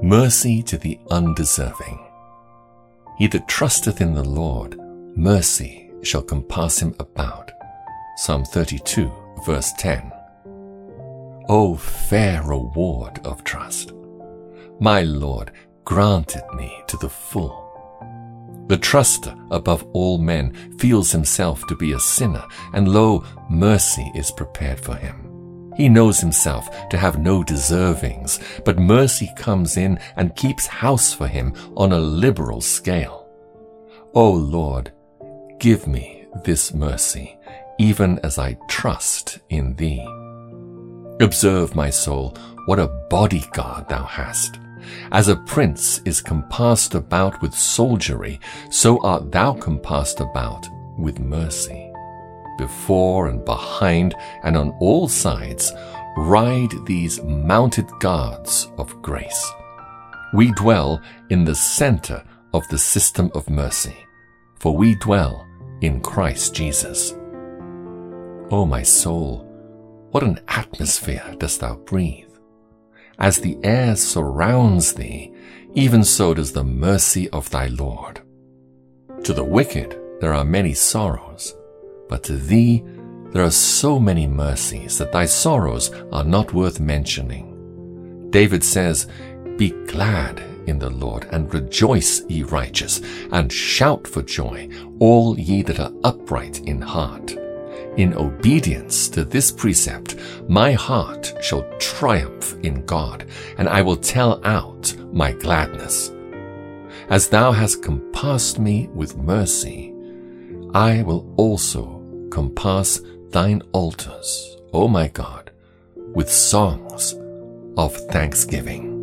mercy to the undeserving. He that trusteth in the Lord, mercy shall compass him about. Psalm 32, verse 10. O fair reward of trust! My Lord grant it me to the full. The truster above all men feels himself to be a sinner, and lo, mercy is prepared for him. He knows himself to have no deservings, but mercy comes in and keeps house for him on a liberal scale. O Lord, give me this mercy, even as I trust in thee. Observe, my soul, what a bodyguard thou hast. As a prince is compassed about with soldiery, so art thou compassed about with mercy. Before and behind and on all sides ride these mounted guards of grace. We dwell in the center of the system of mercy, for we dwell in Christ Jesus. O my soul, what an atmosphere dost thou breathe! As the air surrounds thee, even so does the mercy of thy Lord. To the wicked there are many sorrows, but to thee there are so many mercies that thy sorrows are not worth mentioning. David says, Be glad in the Lord, and rejoice, ye righteous, and shout for joy, all ye that are upright in heart. In obedience to this precept, my heart shall triumph in God, and I will tell out my gladness. As thou hast compassed me with mercy, I will also compass thine altars, O my God, with songs of thanksgiving.